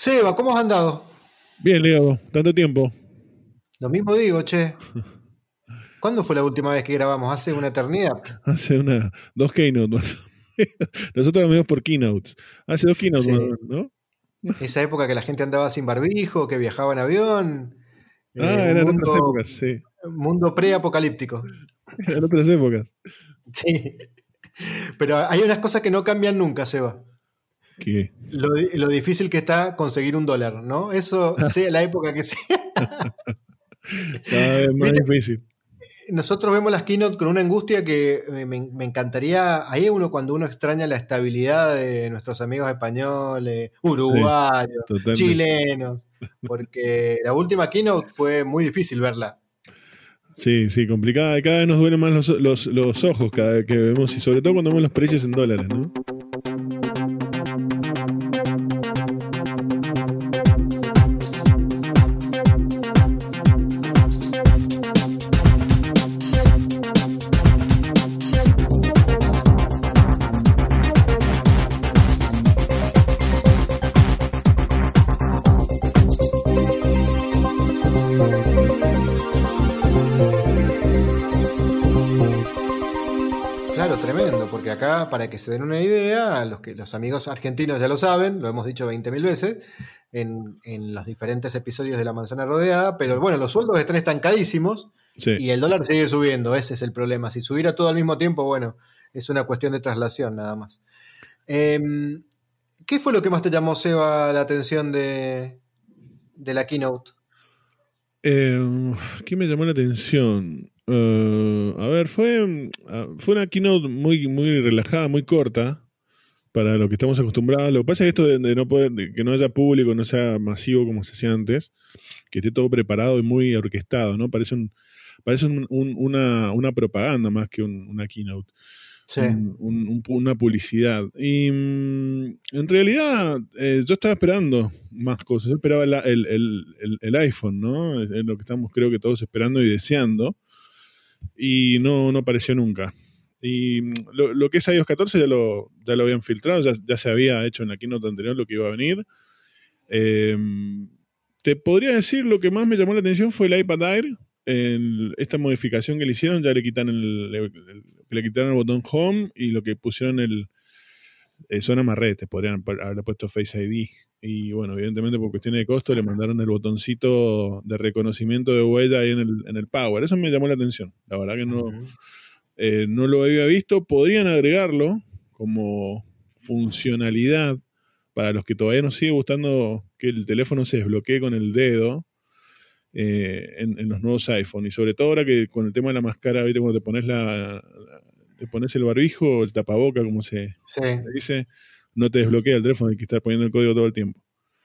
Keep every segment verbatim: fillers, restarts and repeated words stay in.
Seba, ¿cómo has andado? Bien, Leo, tanto tiempo. Lo mismo digo, che. ¿Cuándo fue la última vez que grabamos? Hace una eternidad. Hace una, dos keynotes más. Nosotros lo vemos por keynotes. Hace dos keynotes más, Sí. ¿no? Esa época que la gente andaba sin barbijo, que viajaba en avión. Ah, eh, un eran otras mundo, épocas, sí. mundo pre-apocalíptico. Eran otras épocas. Sí. Pero hay unas cosas que no cambian nunca, Seba. ¿Qué? Lo, di- lo difícil que está conseguir un dólar, ¿no? Eso, sea la época que sea. Cada vez más ¿Viste? difícil. Nosotros vemos las keynote con una angustia que me, me- me encantaría. Ahí uno cuando uno extraña la estabilidad de nuestros amigos españoles, Sí, uruguayos, totalmente. chilenos, porque la última keynote fue muy difícil verla. Sí, sí, complicada. Cada vez nos duelen más los, los, los ojos cada vez que vemos, y sobre todo cuando vemos los precios en dólares, ¿no? Claro, tremendo, porque acá, para que se den una idea, los, que, los amigos argentinos ya lo saben, lo hemos dicho veinte mil veces, en, en los diferentes episodios de La Manzana Rodeada, pero bueno, los sueldos están estancadísimos Sí. y el dólar sigue subiendo, ese es el problema. Si subiera todo al mismo tiempo, bueno, es una cuestión de traslación nada más. Eh, ¿Qué fue lo que más te llamó, Seba, la atención de, de la keynote? Eh, ¿Qué me llamó la atención? Eh, a ver, fue, ah, fue una keynote muy, muy relajada, muy corta para lo que estamos acostumbrados. Lo que pasa es que esto de, de no poder, de que no haya público, no sea masivo como se hacía antes, que esté todo preparado y muy orquestado, ¿no? Parece un, parece un- un- una, una propaganda más que un- una keynote. Sí, Un- un- un- una publicidad. Y mm, en realidad eh, yo estaba esperando más cosas. Yo esperaba el, el- el- el- el iPhone, ¿no? Es, es lo que estamos creo que todos esperando y deseando. Y no, no apareció nunca. Y mm, lo, lo que es iOS catorce ya lo, ya lo habían filtrado, ya, ya se había hecho en la keynote anterior lo que iba a venir. Eh, Te podría decir lo que más me llamó la atención fue el iPad Air. El- esta modificación que le hicieron, ya le quitan el, le, le quitaron el botón Home y lo que pusieron el eh, son amarretes, podrían haber puesto Face I D. Y bueno, evidentemente por cuestiones de costo le mandaron el botoncito de reconocimiento de huella ahí en el, en el Power. Eso me llamó la atención. La verdad que no, ujú, eh, no lo había visto. Podrían agregarlo como funcionalidad para los que todavía nos sigue gustando que el teléfono se desbloquee con el dedo eh, en, en los nuevos iPhone. Y sobre todo ahora que con el tema de la máscara, ¿viste? Cuando te pones la, la- te pones el barbijo o el tapaboca, como se sí. le dice, no te desbloquea el teléfono, hay que estar poniendo el código todo el tiempo.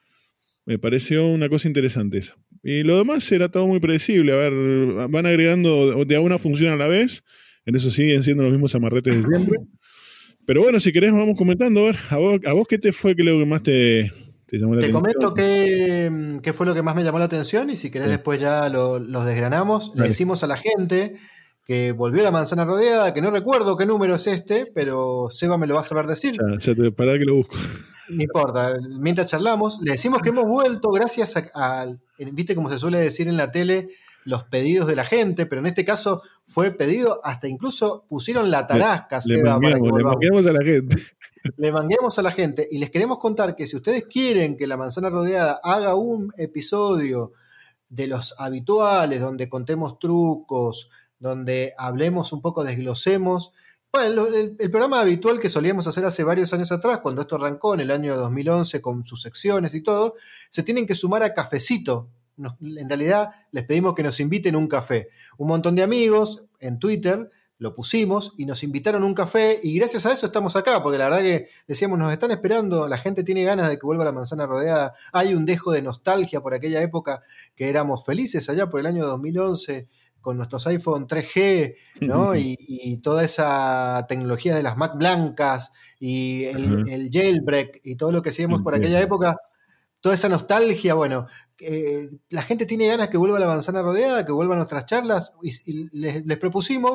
Me pareció una cosa interesante esa. Y lo demás era todo muy predecible. A ver, van agregando de a una función a la vez. En eso siguen siendo los mismos amarretes de siempre. Pero bueno, si querés vamos comentando. A ver, ¿a vos, a vos qué te fue que lo que más te, te llamó la Te atención? comento qué, qué fue lo que más me llamó la atención y si querés Sí, después ya lo- los desgranamos. Le dale. decimos a la gente que volvió La Manzana Rodeada, que no recuerdo qué número es este, pero Seba me lo va a saber decir. Ya, ya te pará que lo busco. No importa, mientras charlamos, le decimos que hemos vuelto gracias a, a- viste como se suele decir en la tele, los pedidos de la gente, pero en este caso fue pedido, hasta incluso pusieron la Le, tarasca, le Seba, para que mangueamos, le volvamos. mangueamos a la gente. Le manguemos a la gente y les queremos contar que si ustedes quieren que La Manzana Rodeada haga un episodio de los habituales, donde contemos trucos, donde hablemos un poco, desglosemos. Bueno, lo- el, el programa habitual que solíamos hacer hace varios años atrás, cuando esto arrancó en el año dos mil once con sus secciones y todo, se tienen que sumar a Cafecito. Nos- en realidad les pedimos que nos inviten un café. Un montón de amigos en Twitter lo pusimos y nos invitaron a un café y gracias a eso estamos acá, porque la verdad que decíamos, nos están esperando, la gente tiene ganas de que vuelva La Manzana Rodeada, hay un dejo de nostalgia por aquella época que éramos felices allá por el año dos mil once con nuestros iPhone tres G, ¿no? Y, y toda esa tecnología de las Mac blancas y el, Ajá, el jailbreak y todo lo que hacíamos por aquella entiendo. época, toda esa nostalgia, bueno, eh, la gente tiene ganas que vuelva La Manzana Rodeada, que vuelvan nuestras charlas y, y les, les propusimos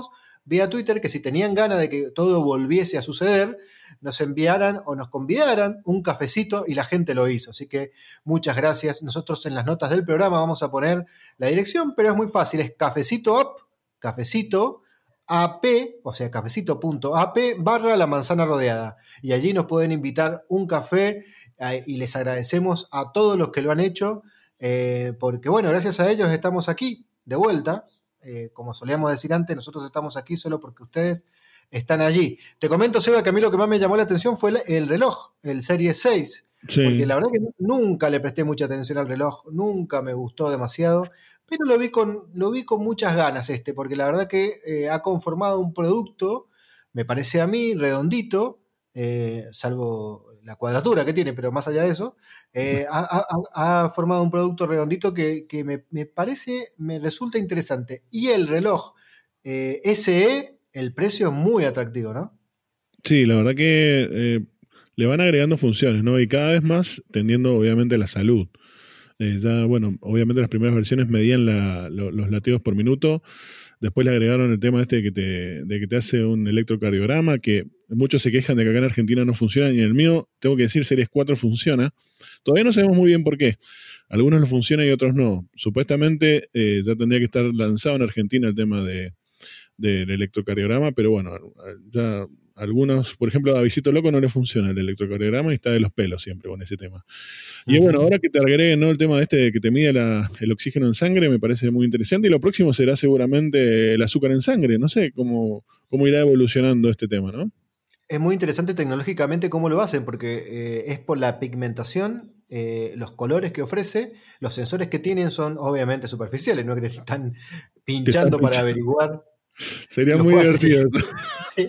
vía Twitter que si tenían ganas de que todo volviese a suceder, nos enviaran o nos convidaran un cafecito y la gente lo hizo. Así que muchas gracias. Nosotros en las notas del programa vamos a poner la dirección, pero es muy fácil, es cafecito up, cafecito ap, o sea, cafecito.ap barra la manzana rodeada. Y allí nos pueden invitar un café eh, y les agradecemos a todos los que lo han hecho, eh, porque bueno, gracias a ellos estamos aquí de vuelta. Eh, como solíamos decir antes, nosotros estamos aquí solo porque ustedes están allí. Te comento, Seba, que a mí lo que más me llamó la atención fue el, el reloj, el Series seis. Sí. Porque la verdad que nunca le presté mucha atención al reloj, nunca me gustó demasiado, pero lo vi con, lo vi con muchas ganas este, porque la verdad que eh, ha conformado un producto, me parece a mí, redondito, eh, salvo la cuadratura que tiene, pero más allá de eso, eh, ha, ha, ha formado un producto redondito que, que me, me parece, me resulta interesante. Y el reloj eh, S E, el precio es muy atractivo, ¿no? Sí, la verdad que eh, le van agregando funciones, ¿no? Y cada vez más tendiendo, obviamente, a la salud. Eh, ya, bueno, obviamente las primeras versiones medían la, lo, los latidos por minuto. Después le agregaron el tema este de que te, de que te hace un electrocardiograma, que muchos se quejan de que acá en Argentina no funciona, y en el mío, tengo que decir, Series cuatro funciona. Todavía no sabemos muy bien por qué. Algunos lo funcionan y otros no. Supuestamente eh, ya tendría que estar lanzado en Argentina el tema de, del electrocardiograma, pero bueno, ya algunos, por ejemplo, a Davidcito Loco no le funciona el electrocardiograma y está de los pelos siempre con ese tema. Y uh-huh. Bueno, ahora que te agreguen, ¿no?, el tema de este de que te mide la, el oxígeno en sangre, me parece muy interesante, y lo próximo será seguramente el azúcar en sangre. No sé cómo, cómo irá evolucionando este tema, ¿no? Es muy interesante tecnológicamente cómo lo hacen, porque eh, es por la pigmentación, eh, los colores que ofrece, los sensores que tienen son obviamente superficiales, no que te están pinchando para averiguar. Sería muy divertido. Sí.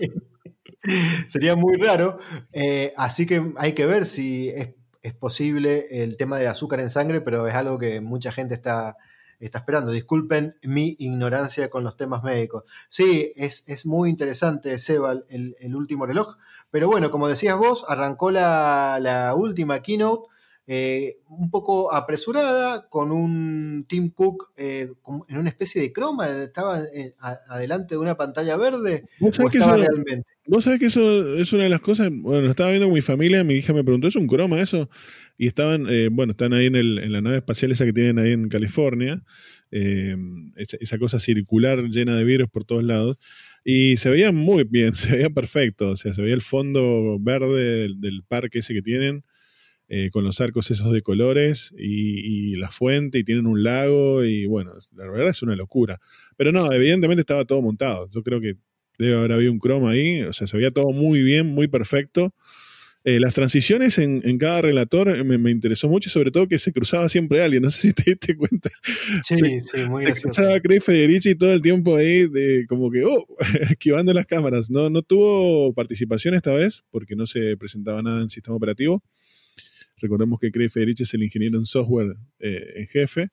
Sería muy raro, eh, así que hay que ver si es, es posible el tema de azúcar en sangre, pero es algo que mucha gente está, está esperando. Disculpen mi ignorancia con los temas médicos. Sí, es, es muy interesante, Seba, el, el último reloj, pero bueno, como decías vos, arrancó la, la última keynote, eh, un poco apresurada, con un Tim Cook eh, en una especie de croma, estaba eh, a, adelante de una pantalla verde, o estaba eso, realmente. Vos sabés que eso es una de las cosas, bueno, estaba viendo con mi familia, mi hija me preguntó, ¿es un croma eso? Y estaban, eh, bueno, están ahí en, el, en la nave espacial esa que tienen ahí en California, eh, esa, esa cosa circular llena de vidrios por todos lados, y se veía muy bien, se veía perfecto, o sea, se veía el fondo verde del, del parque ese que tienen, Eh, con los arcos esos de colores y, y la fuente, y tienen un lago, y bueno, la verdad es una locura. Pero no, evidentemente estaba todo montado. Yo creo que debe haber habido un croma ahí, o sea, se veía todo muy bien, muy perfecto. Eh, las transiciones en, en cada relator me, me interesó mucho, y sobre todo que se cruzaba siempre alguien, no sé si te diste cuenta. Sí, se, sí, muy gracioso. Se cruzaba Craig Federici todo el tiempo ahí, de, como que, oh, esquivando las cámaras. No, no tuvo participación esta vez, porque no se presentaba nada en sistema operativo. Recordemos que Craig Federici es el ingeniero en software eh, en jefe.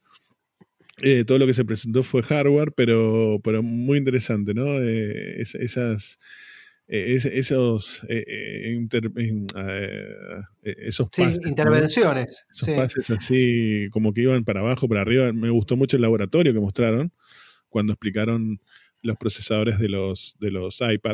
Eh, todo lo que se presentó fue hardware, pero, pero muy interesante, ¿no? Eh, es, esas, eh, es, esos, eh, inter, eh, esos sí, pases, intervenciones. ¿no? Esos sí. pases así, como que iban para abajo, para arriba. Me gustó mucho el laboratorio que mostraron cuando explicaron los procesadores de los, de los iPad.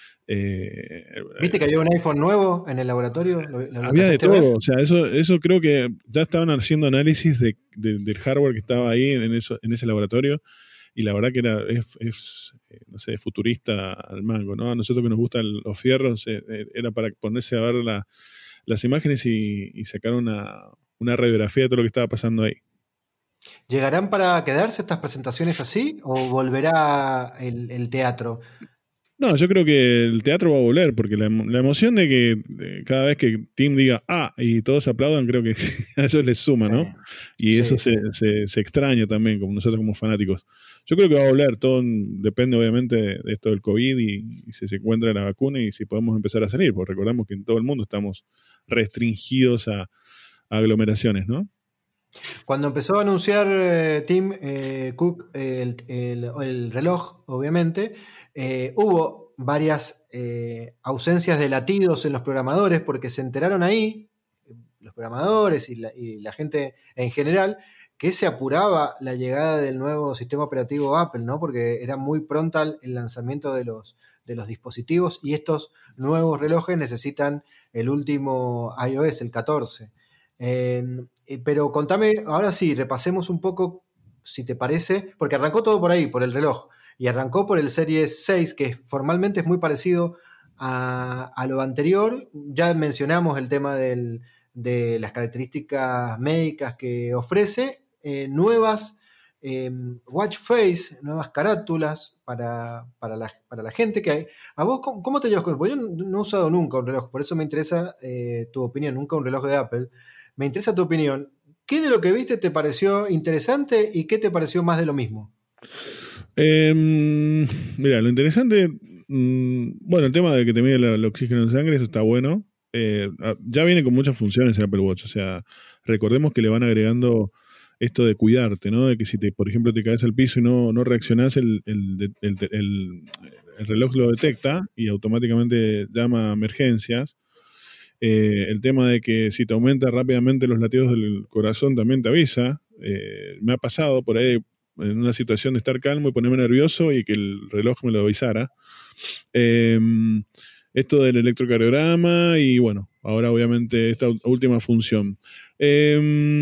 Eh, ¿Viste que había un iPhone nuevo en el laboratorio? ¿Lo, lo había de todo, o sea, eso, eso creo que ya estaban haciendo análisis de, de, del hardware que estaba ahí en, eso, en ese laboratorio, y la verdad que era, es, es no sé, futurista al mango, ¿no? A nosotros que nos gustan los fierros, eh, era para ponerse a ver la, las imágenes y, y sacar una, una radiografía de todo lo que estaba pasando ahí. ¿Llegarán para quedarse estas presentaciones así o volverá el, el teatro? No, yo creo que el teatro va a volver, porque la, la emoción de que de cada vez que Tim diga ah y todos aplaudan, creo que a eso les suma, ¿no? Y sí, eso sí. Se, se, se extraña también, como nosotros como fanáticos. Yo creo que va a volver, todo depende obviamente de, de esto del COVID y, y si se encuentra la vacuna y si podemos empezar a salir, porque recordamos que en todo el mundo estamos restringidos a, a aglomeraciones, ¿no? Cuando empezó a anunciar eh, Tim eh, Cook eh, el, el, el reloj, obviamente, eh, hubo varias eh, ausencias de latidos en los programadores, porque se enteraron ahí, los programadores y la, y la gente en general, que se apuraba la llegada del nuevo sistema operativo Apple, ¿no? Porque era muy pronta el lanzamiento de los, de los dispositivos y estos nuevos relojes necesitan el último iOS, el catorce. Eh, pero contame, ahora sí, repasemos un poco, si te parece, porque arrancó todo por ahí, por el reloj, y arrancó por el Series seis, que formalmente es muy parecido a, a lo anterior. Ya mencionamos el tema del, de las características médicas que ofrece, eh, nuevas eh, watch face, nuevas carátulas para, para, la, para la gente que hay. ¿A vos cómo, cómo te llevas con eso? Porque yo no, no he usado nunca un reloj, por eso me interesa eh, tu opinión, nunca un reloj de Apple. Me interesa tu opinión. ¿Qué de lo que viste te pareció interesante y qué te pareció más de lo mismo? Eh, mira, lo interesante, mmm, bueno, el tema de que te mide el, el oxígeno en sangre, eso está bueno. Eh, ya viene con muchas funciones el Apple Watch, o sea, recordemos que le van agregando esto de cuidarte, ¿no? De que si, te, por ejemplo, te caes al piso y no, no reaccionás, el, el, el, el, el reloj lo detecta y automáticamente llama a emergencias. Eh, el tema de que si te aumenta rápidamente los latidos del corazón también te avisa. Eh, me ha pasado por ahí en una situación de estar calmo y ponerme nervioso y que el reloj me lo avisara. Eh, esto del electrocardiograma y bueno, ahora obviamente esta última función. Eh,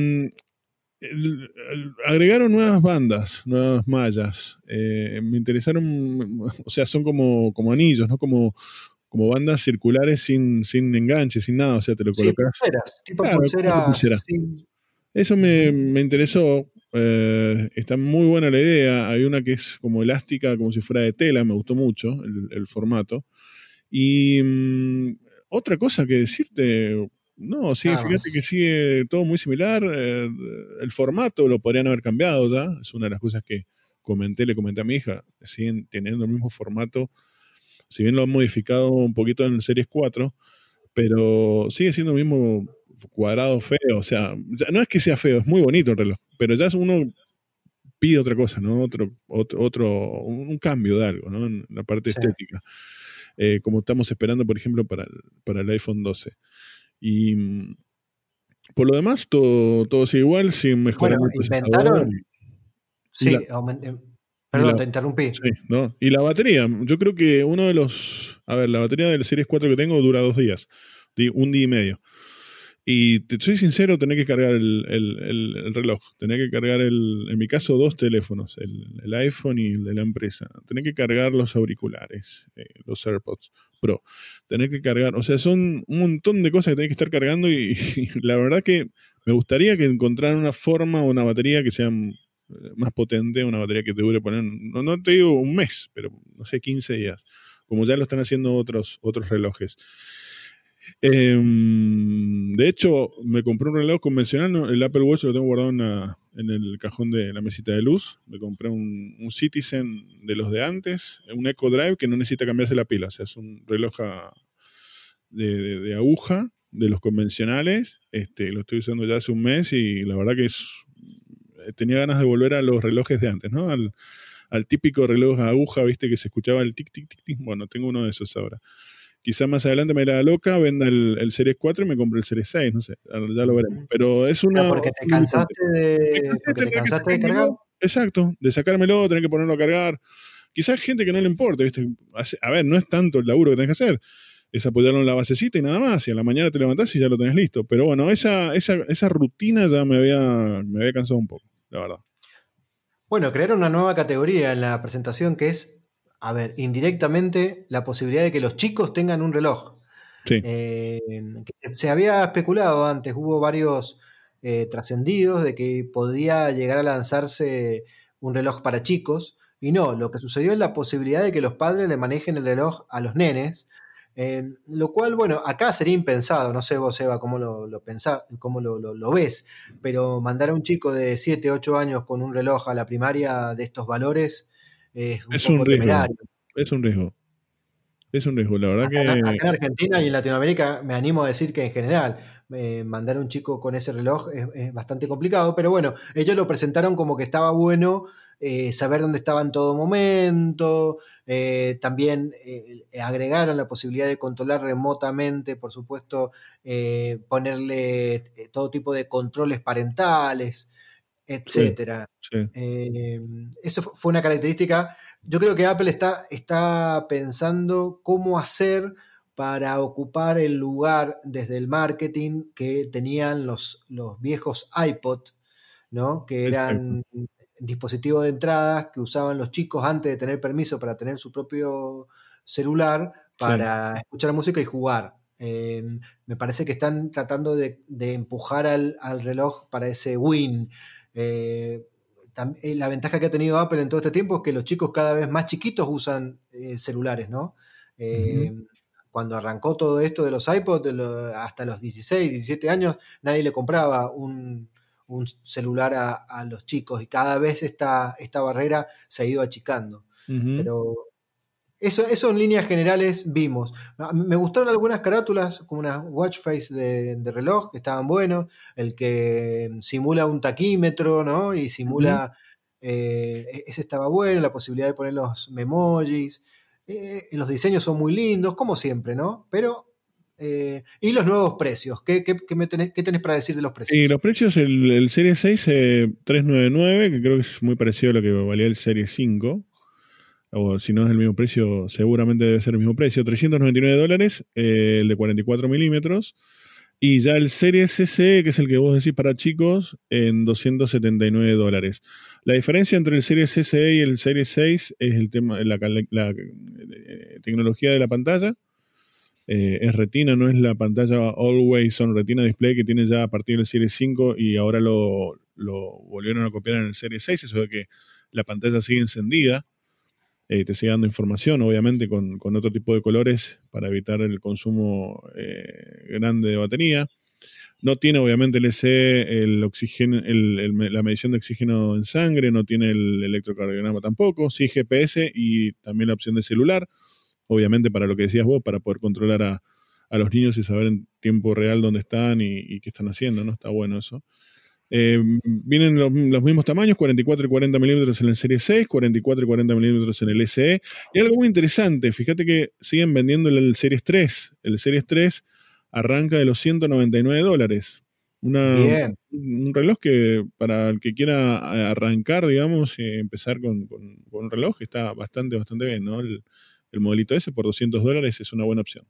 el, el, agregaron nuevas bandas, nuevas mallas. Eh, me interesaron, o sea, son como, como anillos, ¿no? Como como bandas circulares sin, sin enganche, sin nada, o sea, te lo Sí, colocas. pulseras, tipo Claro, como pulseras. pulsera. Sí. Eso me, me interesó. Eh, está muy buena la idea. Hay una que es como elástica, como si fuera de tela, me gustó mucho el, el formato. Y mmm, otra cosa que decirte, no, sí, Nada fíjate que más. sigue todo muy similar. Eh, el formato lo podrían haber cambiado ya, es una de las cosas que comenté, le comenté a mi hija, siguen teniendo el mismo formato. Si bien lo han modificado un poquito en el Series cuatro, pero sigue siendo el mismo cuadrado feo. O sea, no es que sea feo, es muy bonito el reloj, pero ya uno pide otra cosa, ¿no? Otro, otro, otro un cambio de algo, ¿no? En la parte Sí. estética. Eh, como estamos esperando, por ejemplo, para el, para el iPhone doce. Y por lo demás, todo, todo sigue igual, sin mejorar Bueno, el procesador. inventaron. Y, y la, Sí, aument- y la, perdón, te interrumpí. sí, ¿no? Y la batería, yo creo que uno de los... A ver, la batería del Series cuatro que tengo dura dos días, un día y medio. Y te soy sincero, tener que cargar el, el, el, el reloj, tener que cargar, el, en mi caso, dos teléfonos, el, el iPhone y el de la empresa. Tener que cargar los auriculares, eh, los AirPods Pro. Tener que cargar, o sea, son un montón de cosas que tenés que estar cargando y, y la verdad que me gustaría que encontraran una forma o una batería que sea más potente, una batería que te dure poner, no, no te digo un mes, pero no sé, quince días, como ya lo están haciendo otros, otros relojes. Eh, de hecho, me compré un reloj convencional, ¿no? El Apple Watch lo tengo guardado en, la, en el cajón de la mesita de luz. Me compré un, un Citizen de los de antes, un Echo Drive que no necesita cambiarse la pila, o sea, es un reloj a, de, de, de aguja de los convencionales. Este, lo estoy usando ya hace un mes y la verdad que es tenía ganas de volver a los relojes de antes, ¿no? Al, al típico reloj a aguja, viste, que se escuchaba el tic, tic, tic, tic. Bueno, tengo uno de esos ahora. Quizás más adelante me la loca, venda el, el Series cuatro y me compre el Series seis, no sé, ya lo veremos. Pero es una... Pero porque te cansaste de, porque te cansaste de cargar. Exacto, de sacármelo, tener que ponerlo a cargar. Quizás hay gente que no le importa, ¿viste? A ver, no es tanto el laburo que tenés que hacer. Es apoyarlo en la basecita y nada más, y a la mañana te levantás y ya lo tenés listo. Pero bueno, esa, esa, esa rutina ya me había, me había cansado un poco, la verdad. Bueno, crearon una nueva categoría en la presentación que es, a ver, indirectamente la posibilidad de que los chicos tengan un reloj. Sí. Eh, que se había especulado antes, hubo varios eh, trascendidos de que podía llegar a lanzarse un reloj para chicos, y no, lo que sucedió es la posibilidad de que los padres le manejen el reloj a los nenes, eh, lo cual, bueno, acá sería impensado, no sé vos, Eva, cómo lo, lo, pensá, cómo lo, lo, lo ves, pero mandar a un chico de siete, ocho años con un reloj a la primaria de estos valores eh, es un es poco un riesgo, temerario. es un riesgo. Es un riesgo, la verdad Acá, que... acá en Argentina y en Latinoamérica me animo a decir que en general eh, mandar a un chico con ese reloj es, es, bastante complicado, pero bueno, ellos lo presentaron como que estaba bueno eh, saber dónde estaba en todo momento, eh, también eh, agregaron la posibilidad de controlar remotamente, por supuesto, eh, ponerle todo tipo de controles parentales. etcétera. Sí, sí. Eh, eso fue una característica. Yo creo que Apple está, está pensando cómo hacer para ocupar el lugar desde el marketing que tenían los, los viejos iPod, ¿no? Que Exacto. eran dispositivos de entrada que usaban los chicos antes de tener permiso para tener su propio celular Sí. para escuchar música y jugar. Eh, me parece que están tratando de, de empujar al, al reloj para ese win. Eh, tam- eh, la ventaja que ha tenido Apple en todo este tiempo es que los chicos cada vez más chiquitos usan eh, celulares, ¿no? Ujú. Eh, Cuando arrancó todo esto de los iPods, de lo- hasta los dieciséis, diecisiete años, nadie le compraba un, un celular a, a los chicos y cada vez esta, esta barrera se ha ido achicando. Ujú. Pero eso, eso en líneas generales vimos. A- Me gustaron algunas carátulas, como unas watch face de, de reloj, que estaban buenos, el que simula un taquímetro, ¿no? Y Ujú. simula, eh, e- ese estaba bueno, la posibilidad de poner los memojis. Eh, los diseños son muy lindos, como siempre, ¿no? Pero, eh, y los nuevos precios, ¿qué, qué- qué me tenés, qué tenés para decir de los Y precios? los precios, el, el Series seis eh, trescientos noventa y nueve, que creo que es muy parecido a lo que valía el Series cinco, o si no es el mismo precio, seguramente debe ser el mismo precio, trescientos noventa y nueve dólares, eh, el de cuarenta y cuatro milímetros, y ya el Series S E, que es el que vos decís para chicos, en doscientos setenta y nueve dólares. La diferencia entre el Series S E y el Series seis es el tema, la, la, la eh, tecnología de la pantalla. Eh, es Retina, no es la pantalla Always on Retina Display que tiene ya a partir del Series cinco y ahora lo, lo volvieron a copiar en el Series seis, eso de que la pantalla sigue encendida, eh, te sigue dando información, obviamente con, con otro tipo de colores para evitar el consumo eh, grande de batería. No tiene obviamente el S E, el oxígeno, el, el, la medición de oxígeno en sangre, no tiene el electrocardiograma tampoco, sí G P S y también la opción de celular, obviamente para lo que decías vos, para poder controlar a, a los niños y saber en tiempo real dónde están y, y qué están haciendo, ¿no? Está bueno eso. Eh, vienen los, los mismos tamaños, cuarenta y cuatro y cuarenta milímetros en el Series seis, cuarenta y cuatro y cuarenta milímetros en el S E. Y algo muy interesante, fíjate que siguen vendiendo el Series tres. El Series tres arranca de los ciento noventa y nueve dólares. Una, Bien. un reloj que para el que quiera arrancar, digamos, y empezar con, con, con un reloj está bastante, bastante bien, ¿no? El, el modelito ese por doscientos dólares es una buena opción.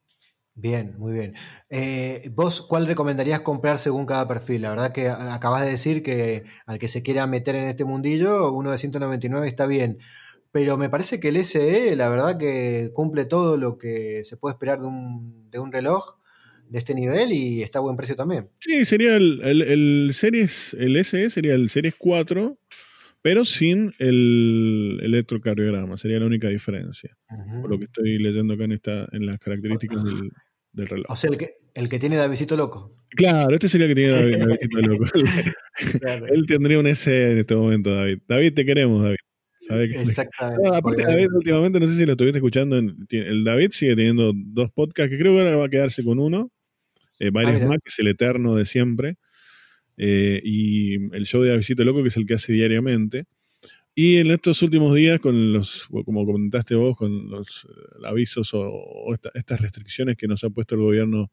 Bien, muy bien. Eh, ¿vos cuál recomendarías comprar según cada perfil? La verdad que a- acabas de decir que al que se quiera meter en este mundillo, uno de ciento noventa y nueve está bien. Pero me parece que el S E, la verdad que cumple todo lo que se puede esperar de un, de un reloj de este nivel y está a buen precio también. Sí, sería el, el, el Series, el S E sería el Series cuatro, pero sin el electrocardiograma, sería la única diferencia, por lo Ujú. que estoy leyendo acá en, esta, en las características del, del reloj. O sea, el que, el que tiene Davidcito loco. Claro, este sería el que tiene David, Davidito loco. Claro, Él tendría un S E en este momento, David. David, te queremos, David. ¿Sabe que- No, exactamente. aparte, Porque, David, últimamente, no sé si lo estuviste escuchando, en- tiene- el David sigue teniendo dos podcasts, que creo que ahora va a quedarse con uno, eh, ah, varias mira, más, que es el eterno de siempre, eh, y el show de Davidito Loco, que es el que hace diariamente. Y en estos últimos días, con los, como comentaste vos, con los eh, avisos o, o esta- estas restricciones que nos ha puesto el gobierno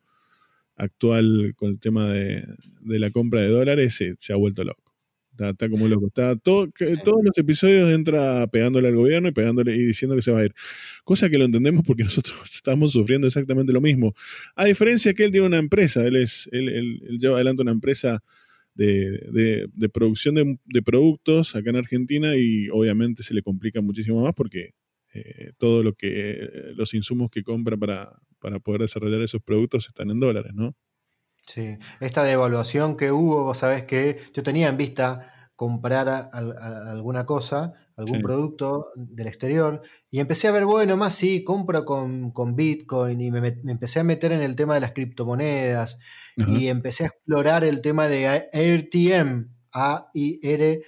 actual con el tema de, de la compra de dólares, se, se ha vuelto loco. Está, está como loco. Está todo, que, sí, todos los episodios entra pegándole al gobierno y pegándole y diciendo que se va a ir. Cosa que lo entendemos porque nosotros estamos sufriendo exactamente lo mismo. A diferencia que él tiene una empresa, él, es, él, él, él lleva adelante una empresa de, de, de producción de, de productos acá en Argentina y obviamente se le complica muchísimo más porque eh, todo lo que los insumos que compra para, para poder desarrollar esos productos están en dólares, ¿no? sí. Esta devaluación que hubo, vos sabés que yo tenía en vista comprar a- a- a- alguna cosa, algún Sí. producto del exterior, y empecé a ver, bueno, más sí, compro con, con Bitcoin, y me, met- me empecé a meter en el tema de las criptomonedas, Ajá. y empecé a explorar el tema de A- AirTM, A I R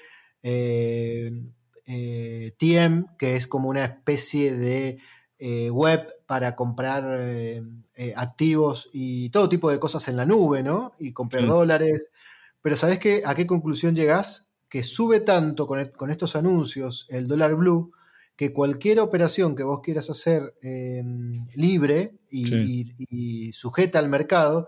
eh, eh, T M, que es como una especie de eh, web para comprar eh, eh, activos y todo tipo de cosas en la nube, ¿no? Y comprar Sí. dólares. Pero ¿sabés qué? ¿A qué conclusión llegás? Que sube tanto con, e- con estos anuncios el dólar blue que cualquier operación que vos quieras hacer eh, libre Sí. y, y- y sujeta al mercado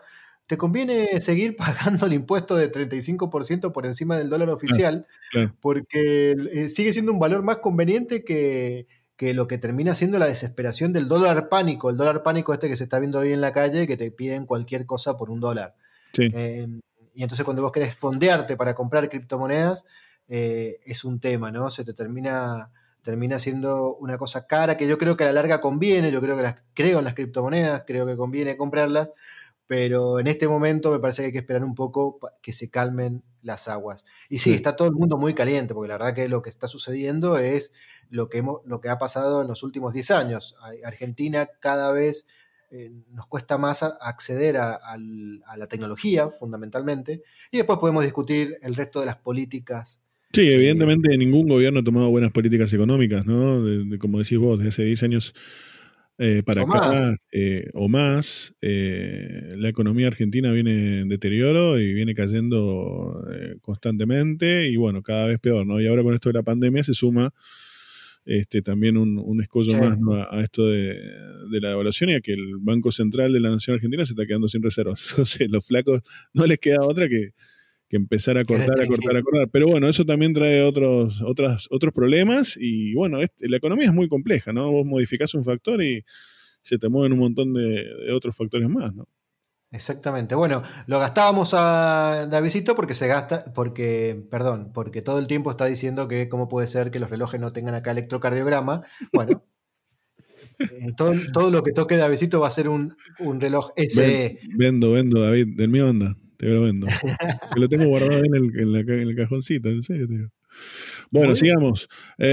te conviene seguir pagando el impuesto de treinta y cinco por ciento por encima del dólar oficial, claro, claro. porque eh, sigue siendo un valor más conveniente que, que lo que termina siendo la desesperación del dólar pánico, el dólar pánico este que se está viendo hoy en la calle, que te piden cualquier cosa por un dólar. Sí. Eh, y entonces cuando vos querés fondearte para comprar criptomonedas, eh, es un tema, ¿no? Se te termina, termina siendo una cosa cara que yo creo que a la larga conviene, yo creo que las, creo en las criptomonedas, creo que conviene comprarlas, pero en este momento me parece que hay que esperar un poco que se calmen las aguas. Y sí, Sí. está todo el mundo muy caliente, porque la verdad que lo que está sucediendo es lo que, hemos, lo que ha pasado en los últimos diez años. Argentina cada vez eh, nos cuesta más acceder a, a, a la tecnología, fundamentalmente, y después podemos discutir el resto de las políticas. Sí, evidentemente eh, ningún gobierno ha tomado buenas políticas económicas, ¿no? De, de, como decís vos, desde hace diez años eh, para o acá más, eh, o más, eh, la economía argentina viene en deterioro y viene cayendo eh, constantemente y bueno, cada vez peor, ¿no? Y ahora con esto de la pandemia se suma este también un, un escollo sí. más, ¿no? a, a esto de, de la devaluación y a que el Banco Central de la Nación Argentina se está quedando sin reservas. Entonces los flacos no les queda otra que que empezar a cortar, a cortar, a cortar. Pero bueno, eso también trae otros, otras, otros problemas y bueno, este, la economía es muy compleja, ¿no? Vos modificás un factor y se te mueven un montón de, de otros factores más, ¿no? Exactamente. Bueno, lo gastábamos a Davidcito porque se gasta, porque, perdón, porque todo el tiempo está diciendo que cómo puede ser que los relojes no tengan acá electrocardiograma. Bueno, eh, todo, todo lo que toque Davidcito va a ser un, un reloj S E. Vendo, vendo, David, del mío anda. Te lo vendo. Que lo tengo guardado en el, en, la, en el cajoncito, en serio te digo. Bueno, sigamos.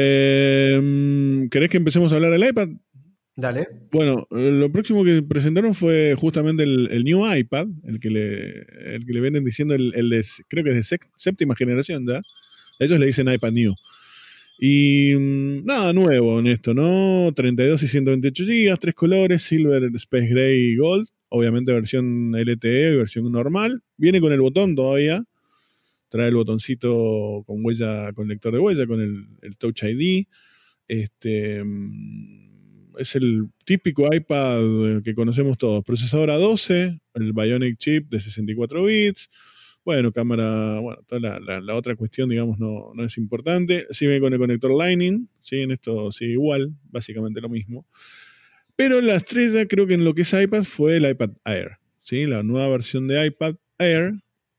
Eh, ¿Querés que empecemos a hablar del iPad? Dale. Bueno, lo próximo que presentaron fue justamente el, el New iPad, el que le, el que le vienen diciendo el, el de, creo que es de séptima generación ya. Ellos le dicen iPad New. Y nada nuevo en esto, ¿no? treinta y dos y ciento veintiocho gigas, tres colores, Silver, Space Gray y Gold. Obviamente versión L T E y versión normal. Viene con el botón todavía. Trae el botoncito con huella, con lector de huella, con el, el Touch I D. Este, es el típico iPad que conocemos todos. Procesador A doce, el Bionic Chip de sesenta y cuatro bits. Bueno, cámara, bueno, toda la, la, la otra cuestión, digamos, no, no es importante. Sigue con el conector Lightning, ¿sí? En esto sigue igual, básicamente lo mismo. Pero la estrella creo que en lo que es iPad fue el iPad Air, ¿sí? La nueva versión de iPad Air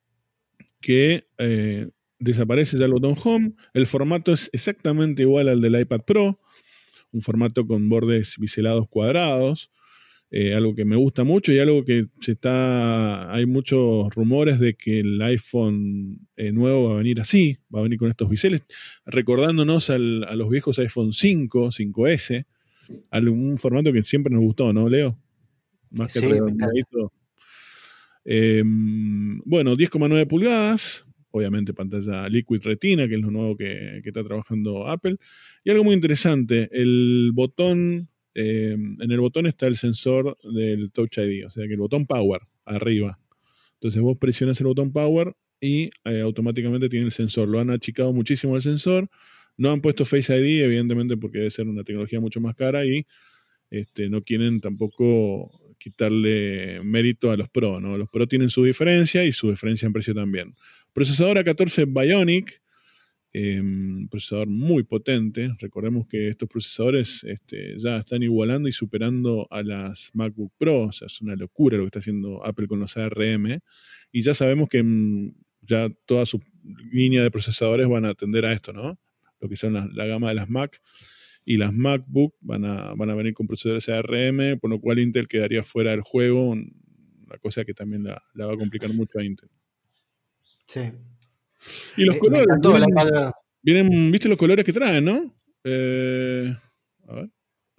que eh, desaparece ya el botón Home. El formato es exactamente igual al del iPad Pro, un formato con bordes biselados cuadrados, eh, algo que me gusta mucho y algo que se está, hay muchos rumores de que el iPhone eh, nuevo va a venir así, va a venir con estos biseles, recordándonos al, a los viejos iPhone cinco, cinco ese, algún formato que siempre nos gustó, ¿no, Leo? Más que sí, redondeadito. Eh, bueno, diez coma nueve pulgadas, obviamente pantalla Liquid Retina, que es lo nuevo que, que está trabajando Apple. Y algo muy interesante, el botón, eh, en el botón está el sensor del Touch I D, o sea que el botón Power, arriba. Entonces vos presionás el botón Power y eh, automáticamente tiene el sensor. Lo han achicado muchísimo el sensor. No han puesto Face I D, evidentemente porque debe ser una tecnología mucho más cara y este, no quieren tampoco quitarle mérito a los Pro, ¿no? Los Pro tienen su diferencia y su diferencia en precio también. Procesador A catorce Bionic, eh, procesador muy potente. Recordemos que estos procesadores este, ya están igualando y superando a las MacBook Pro, o sea, es una locura lo que está haciendo Apple con los A R M, y ya sabemos que mm, ya toda su línea de procesadores van a atender a esto, ¿no? Lo que son la, la gama de las Mac y las MacBook van a, van a venir con procesadores A R M, por lo cual Intel quedaría fuera del juego, una cosa que también la, la va a complicar mucho a Intel. Sí. Y los eh, colores, me encantó, vienen, la... vienen, ¿viste los colores que traen, no? Eh, a ver.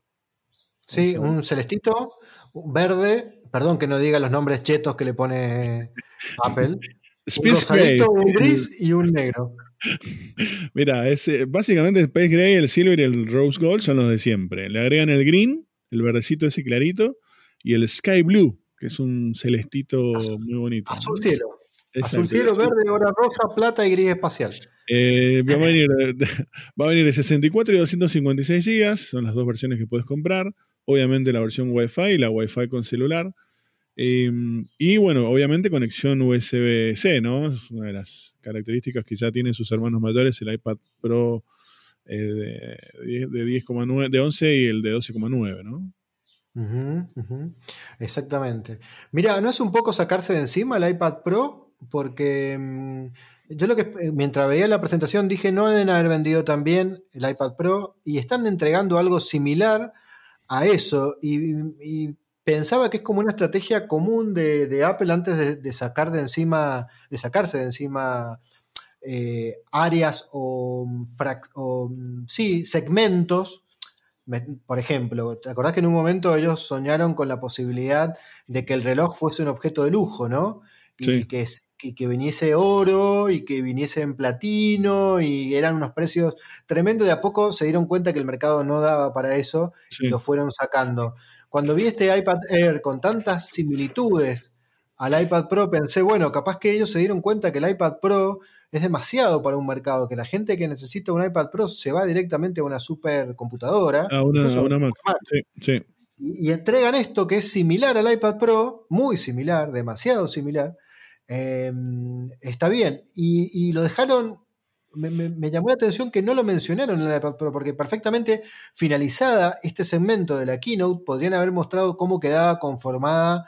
Sí, un celestito, un verde, perdón que no diga los nombres chetos que le pone Apple. Un rosadito, un gris y un negro. Mira, es, básicamente el Space Gray, el Silver y el Rose Gold son los de siempre. Le agregan el green, el verdecito ese clarito, y el Sky Blue, que es un celestito azul, muy bonito. Azul ¿no? Cielo. Exacto, azul cielo, azul. verde, ahora rosa, plata y gris espacial. Eh, va, a venir, va a venir de sesenta y cuatro y doscientos cincuenta y seis gigas, son las dos versiones que puedes comprar. Obviamente la versión Wi-Fi y la Wi-Fi con celular. Eh, y bueno, obviamente conexión U S B-C, ¿no? Es una de las características que ya tienen sus hermanos mayores, el iPad Pro eh, de, de diez coma nueve, de once y el de doce coma nueve, ¿no? Ujú, ujú. Exactamente. Mira, ¿no es un poco sacarse de encima el iPad Pro? Porque mm, yo lo que eh, mientras veía la presentación dije, no deben haber vendido también el iPad Pro y están entregando algo similar a eso. Y, y pensaba que es como una estrategia común de, de Apple antes de, de sacar de encima, de sacarse de encima eh, áreas o, frac- o, mm, sí, segmentos. Me- Por ejemplo, ¿te acordás que en un momento ellos soñaron con la posibilidad de que el reloj fuese un objeto de lujo, ¿no? Sí, Y que, es- y que viniese oro y que viniese en platino y eran unos precios tremendos. De a poco se dieron cuenta que el mercado no daba para eso y lo sí. fueron sacando. Cuando vi este iPad Air con tantas similitudes al iPad Pro, pensé, bueno, capaz que ellos se dieron cuenta que el iPad Pro es demasiado para un mercado, que la gente que necesita un iPad Pro se va directamente a una supercomputadora, A una, a incluso una Mac. Mac, Sí, sí. y, y entregan esto que es similar al iPad Pro, muy similar, demasiado similar. Eh, Está bien. Y, y lo dejaron, me, me- me llamó la atención que no lo mencionaron en el iPad Pro, porque perfectamente finalizada este segmento de la keynote, podrían haber mostrado cómo quedaba conformada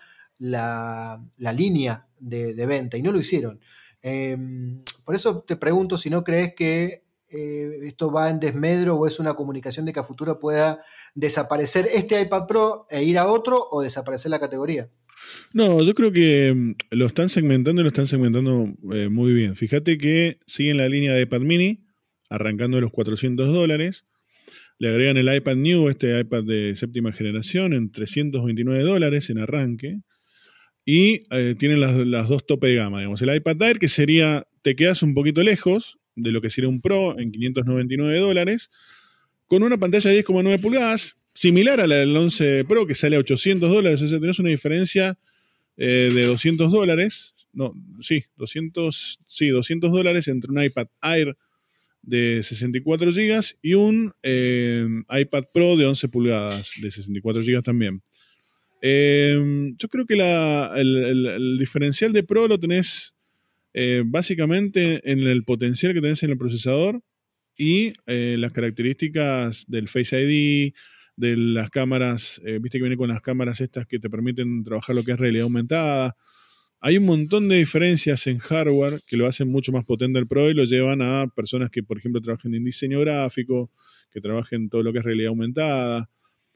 la, la línea de, de venta, y no lo hicieron. Eh, por eso te pregunto si no crees que eh, esto va en desmedro o es una comunicación de que a futuro pueda desaparecer este iPad Pro e ir a otro o desaparecer la categoría. No, yo creo que mm, lo están segmentando y lo están segmentando eh, muy bien. Fíjate que siguen la línea de iPad mini, arrancando de los cuatrocientos dólares. Le agregan el iPad New, este iPad de séptima generación, en trescientos veintinueve dólares en arranque. Y eh, tienen las, las dos tope de gama, digamos. El iPad Air, que sería, te quedas un poquito lejos de lo que sería un Pro en quinientos noventa y nueve dólares, con una pantalla de diez coma nueve pulgadas, similar a la del once Pro, que sale a ochocientos dólares. O sea, tenés una diferencia eh, de doscientos dólares. No, sí, doscientos, sí, doscientos dólares entre un iPad Air de sesenta y cuatro gigas y un eh, iPad Pro de once pulgadas de sesenta y cuatro gigas también. Eh, yo creo que la, el, el- el diferencial de Pro lo tenés eh, básicamente en el potencial que tenés en el procesador y eh, las características del Face I D, de las cámaras, eh, viste que viene con las cámaras estas que te permiten trabajar lo que es realidad aumentada. Hay un montón de diferencias en hardware que lo hacen mucho más potente el Pro y lo llevan a personas que, por ejemplo, trabajen en diseño gráfico, que trabajen todo lo que es realidad aumentada.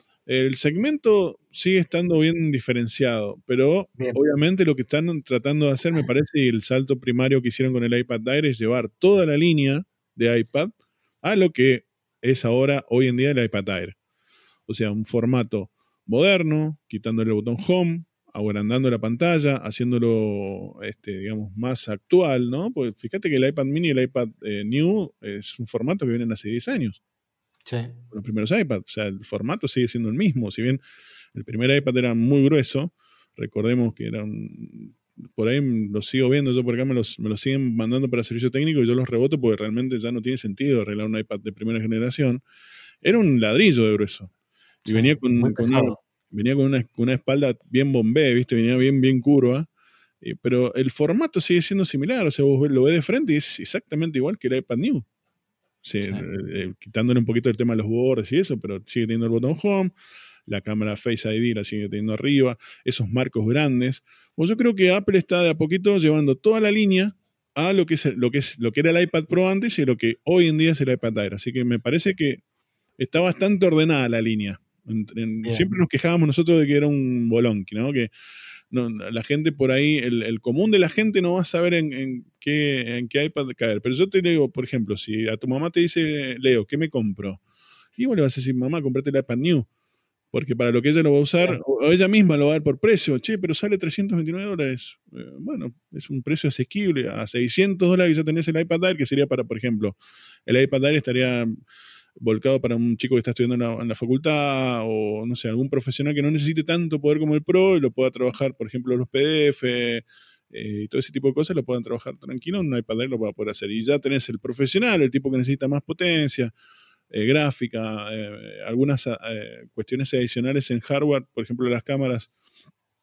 El segmento sigue estando bien diferenciado, pero Bien, obviamente lo que están tratando de hacer, me parece, y el salto primario que hicieron con el iPad Air es llevar toda la línea de iPad a lo que es ahora, hoy en día, el iPad Air. O sea, un formato moderno, quitándole el botón Home, agrandando la pantalla, haciéndolo, este, digamos, más actual, ¿no? Porque fíjate que el iPad mini y el iPad eh, New es un formato que vienen hace diez años, sí. los primeros iPads. O sea, el formato sigue siendo el mismo. Si bien el primer iPad era muy grueso, recordemos que era un, por ahí lo sigo viendo, yo por acá me los, me los siguen mandando para servicio técnico y yo los reboto porque realmente ya no tiene sentido arreglar un iPad de primera generación. Era un ladrillo de grueso. Y Sí, venía muy con, con una, pesado. venía con una, con una espalda bien bombé, ¿viste? Venía bien, bien curva. Eh, pero el formato sigue siendo similar, o sea, vos lo ves de frente y es exactamente igual que el iPad New. Sí, eh, Sí. eh, quitándole un poquito el tema de los bordes y eso, pero sigue teniendo el botón Home, la cámara Face I D la sigue teniendo arriba, esos marcos grandes. Pues yo creo que Apple está de a poquito llevando toda la línea a lo que es lo que es lo que era el iPad Pro antes y lo que hoy en día es el iPad Air. Así que me parece que está bastante ordenada la línea. En- en- Bien. siempre nos quejábamos nosotros de que era un bolonqui, ¿no? Que no, la gente por ahí, el, el común de la gente no va a saber en, en qué, en qué iPad caer. Pero yo te digo, por ejemplo, si a tu mamá te dice, Leo, ¿qué me compro? Y vos le vas a decir, mamá, comprate el iPad New. Porque para lo que ella lo va a usar, Bien. o ella misma lo va a dar por precio. Che, pero sale trescientos veintinueve dólares. Eh, bueno, es un precio asequible. A seiscientos dólares ya tenés el iPad Air, que sería para, por ejemplo, el iPad Air estaría volcado para un chico que está estudiando en la, en la facultad o, no sé, algún profesional que no necesite tanto poder como el Pro y lo pueda trabajar, por ejemplo, los P D F eh, y todo ese tipo de cosas, lo puedan trabajar tranquilo en un iPad Air, lo va a poder hacer. Y ya tenés el profesional, el tipo que necesita más potencia, eh, gráfica, eh, algunas eh, cuestiones adicionales en hardware, por ejemplo, las cámaras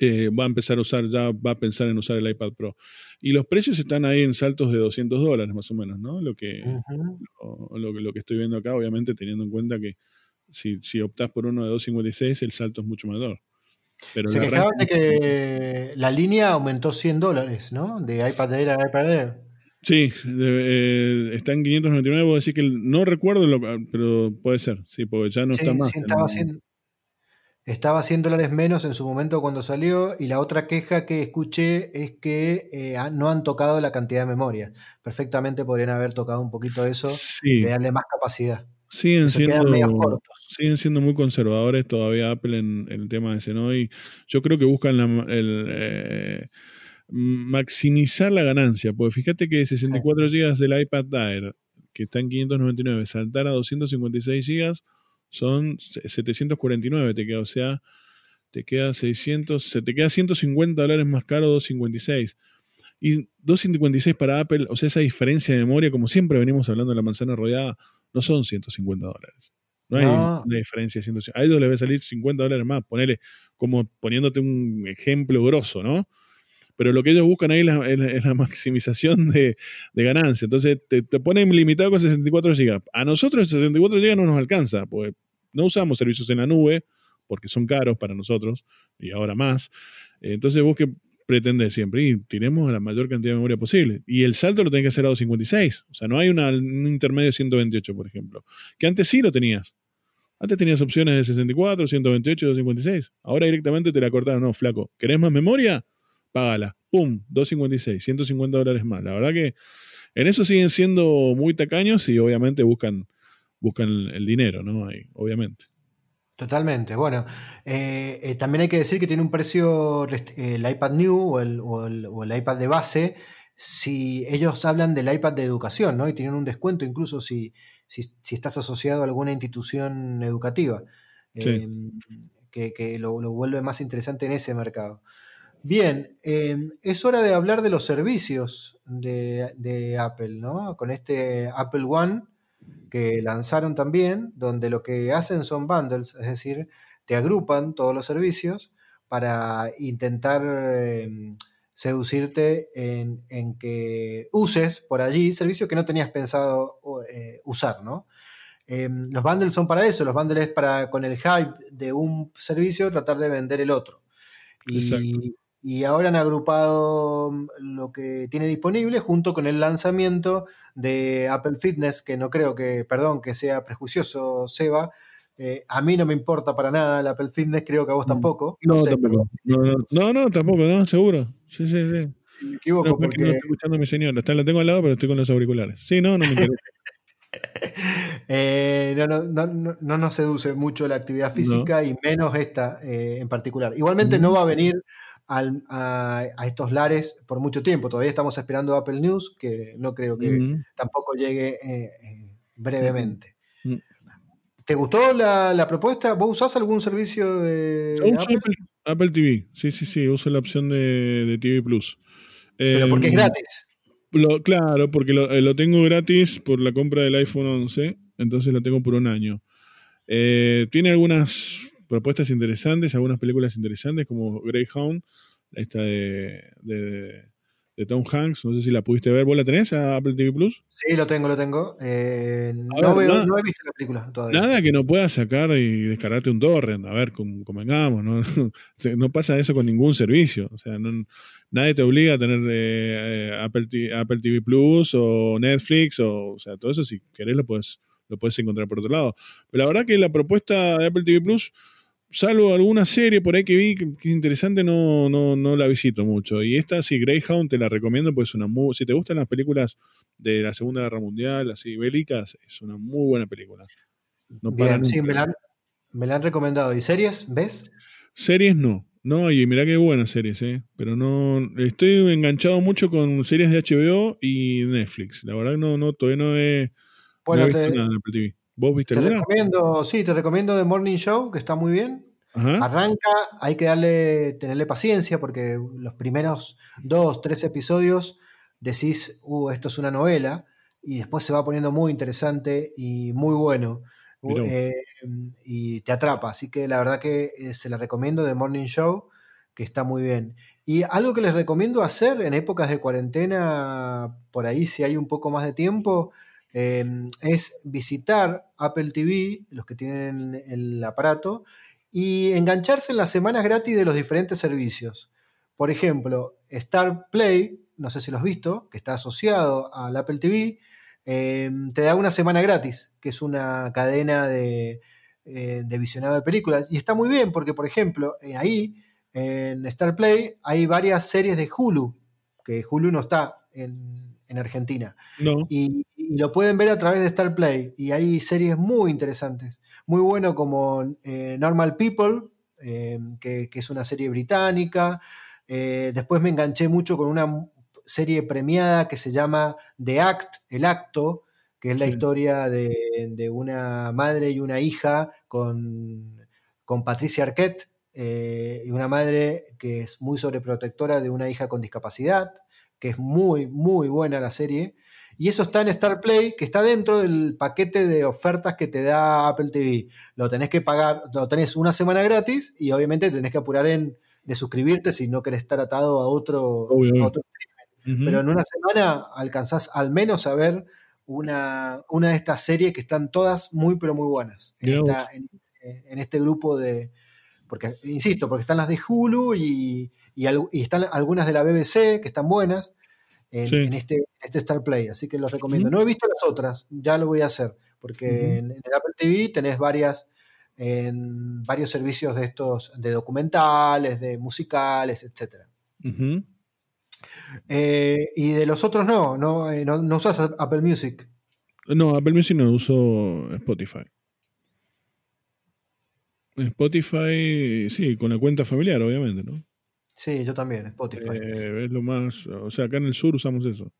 eh, va a empezar a usar, ya va a pensar en usar el iPad Pro. Y los precios están ahí en saltos de doscientos dólares más o menos, ¿no? Lo que, Ujú. lo, lo, que- lo que estoy viendo acá, obviamente teniendo en cuenta que si, si optás por uno de doscientos cincuenta y seis, el salto es mucho mayor. Pero el Se arranque quejaban de que la línea aumentó cien dólares, ¿no? De iPad Air a iPad Air. sí, de- eh, está en quinientos noventa y nueve, puedo decir que el- no recuerdo, lo- pero puede ser, sí, porque ya no está Sí, más. sí, estaba En- cien, estaba cien dólares menos en su momento cuando salió. Y la otra queja que escuché es que eh, han- no han tocado la cantidad de memoria. Perfectamente podrían haber tocado un poquito eso, de sí, darle más capacidad. Que siguen se quedan medios siendo, cortos. siguen siendo muy conservadores todavía Apple en, en el tema de ese, ¿no? Y yo creo que buscan la, el, eh, maximizar la ganancia, porque fíjate que Sí. sesenta y cuatro gigas del iPad Air, que está en quinientos noventa y nueve, saltar a doscientos cincuenta y seis gigas son setecientos cuarenta y nueve, te queda, o sea, te queda seiscientos, se te queda ciento cincuenta dólares más caro doscientos cincuenta y seis. Y doscientos cincuenta y seis para Apple, o sea, esa diferencia de memoria, como siempre venimos hablando de la manzana rodeada, no son ciento cincuenta dólares. No hay No, una diferencia de ciento cincuenta. A ellos les va a salir cincuenta dólares más, ponele como poniéndote un ejemplo grosso, ¿no? Pero lo que ellos buscan ahí es la, es la- es la maximización de, de ganancia. Entonces te, te ponen limitado con sesenta y cuatro gigas. A nosotros sesenta y cuatro gigas no nos alcanza, porque no usamos servicios en la nube, porque son caros para nosotros, y ahora más. Entonces vos que pretendés siempre, y tiremos la mayor cantidad de memoria posible. Y el salto lo tenés que hacer a doscientos cincuenta y seis. O sea, no hay una, un intermedio de ciento veintiocho, por ejemplo. Que antes sí lo tenías. Antes tenías opciones de sesenta y cuatro, ciento veintiocho y doscientos cincuenta y seis. Ahora directamente te la cortaron. No, flaco. ¿Querés más memoria? Págala. Pum, doscientos cincuenta y seis, ciento cincuenta dólares más. La verdad que en eso siguen siendo muy tacaños y obviamente buscan, buscan el, el dinero, ¿no? Ahí, obviamente. totalmente. Bueno, eh, eh, también hay que decir que tiene un precio rest- el iPad New o el, o el- o el iPad de base. Si ellos hablan del iPad de educación, ¿no? Y tienen un descuento incluso si, si, si estás asociado a alguna institución educativa, Sí. eh, que, que lo, lo vuelve más interesante en ese mercado. Bien, eh, es hora de hablar de los servicios de, de Apple, ¿no? Con este Apple One que lanzaron también, donde lo que hacen son bundles, es decir, te agrupan todos los servicios para intentar eh, seducirte en, en que uses por allí servicios que no tenías pensado eh, usar, ¿no? Eh, los bundles son para eso, los bundles es para con el hype de un servicio tratar de vender el otro. Exacto. Y, y ahora han agrupado mm, lo que tiene disponible junto con el lanzamiento de Apple Fitness, que no creo que, perdón, que sea prejuicioso, Seba. Eh, a mí no me importa para nada el Apple Fitness, creo que a vos tampoco. No No, sé, perdón tampoco. No, no, si, no, no, tampoco, no, seguro. Sí, sí, sí. si me Menos equivoco, mal que no porque estoy escuchando a mi señora. Está, la tengo al lado, pero estoy con los auriculares. Sí, no, no me interesa. eh, no, no, no, no- no nos seduce mucho la actividad No. física y menos esta eh, en particular. Igualmente no Mm, va a venir al- a, a estos lares por mucho tiempo. Todavía estamos esperando Apple News, que no creo que mm, tampoco llegue eh, eh, mm, brevemente. mm. ¿Te gustó la, la propuesta? ¿Vos usás algún servicio Yo de uso Apple? Apple, Apple T V. Sí, sí, sí. Uso la opción de, de T V Plus. Pero Eh, porque es gratis. lo, claro, porque lo, eh, lo tengo gratis por la compra del iPhone once. Entonces lo tengo por un año. Eh, tiene algunas propuestas interesantes, algunas películas interesantes, como Greyhound, esta de, de, de Tom Hanks. No sé si la pudiste ver. ¿Vos la tenés a Apple T V Plus? Sí, lo tengo, lo tengo. Eh, A no ver, veo, nada, no he visto la película todavía. nada que no puedas sacar y descargarte un torrent. A ver, com- convengamos, ¿no? No pasa eso con ningún servicio. O sea, no, nadie te obliga a tener eh, eh, Apple, T- Apple T V Plus o Netflix. O, o sea, todo eso, si querés, lo puedes, lo puedes encontrar por otro lado. Pero la verdad que la propuesta de Apple T V Plus, salvo alguna serie por ahí que vi que, que es interesante, no, no, no la visito mucho. Y esta, sí, Greyhound, te la recomiendo, pues es una muy, si te gustan las películas de la Segunda Guerra Mundial, así bélicas, es una muy buena película. No para Bien, sí, nunca. me la han, me la han recomendado. ¿Y series? ¿Ves? Series no. No, y mirá qué buenas series, ¿eh? Pero no. Estoy enganchado mucho con series de H B O y Netflix. La verdad que no, no, todavía no he, no he Bueno, visto te, nada en Apple T V. ¿Vos viste te alguna? recomiendo, sí, te recomiendo The Morning Show, que está muy bien. Ajá. Arranca, hay que darle, tenerle paciencia porque los primeros dos, tres episodios decís, uh, esto es una novela, y después se va poniendo muy interesante y muy bueno, uh, Mirá vos. eh, y te atrapa. Así que la verdad que eh, se la recomiendo The Morning Show. que está muy bien. Y algo que les recomiendo hacer en épocas de cuarentena, por ahí si hay un poco más de tiempo, eh, es visitar Apple T V, los que tienen el aparato, y engancharse en las semanas gratis de los diferentes servicios. Por ejemplo, Star Play, no sé si lo has visto, que está asociado al Apple T V, eh, te da una semana gratis, que es una cadena de, eh, de visionado de películas. Y está muy bien porque, por ejemplo, eh, ahí en Star Play hay varias series de Hulu, que Hulu no está en, en Argentina. No. Y, y lo pueden ver a través de Star Play. Y hay series muy interesantes. Muy bueno como eh, Normal People, eh, que, que es una serie británica. Eh, después me enganché mucho con una serie premiada que se llama The Act, El Acto, que es la Sí. historia de, de una madre y una hija con, con Patricia Arquette, eh, y una madre que es muy sobreprotectora de una hija con discapacidad, que es muy, muy buena la serie. Y eso está en Star Play, que está dentro del paquete de ofertas que te da Apple T V. Lo tenés que pagar, lo tenés una semana gratis y obviamente tenés que apurar en de suscribirte si no querés estar atado a otro, Obvio. a otro streaming. Uh-huh. Pero en una semana alcanzás al menos a ver una, una de estas series que están todas muy, pero muy buenas. En, esta, en, en este grupo de... Porque, insisto, porque están las de Hulu y, y, y están algunas de la B B C que están buenas en, sí. en, este, en este Star Play. Así que los recomiendo. Uh-huh. No he visto las otras, ya lo voy a hacer. Porque uh-huh. en, en el Apple T V tenés varias... en varios servicios de estos, de documentales, de musicales, etcétera. Uh-huh. Eh, y de los otros no, no, eh, no, no usas Apple Music. No, Apple Music no, uso Spotify. Spotify, sí, con la cuenta familiar, obviamente, ¿no? Sí, yo también, Spotify. Eh, es lo más, o sea, acá en el sur usamos eso.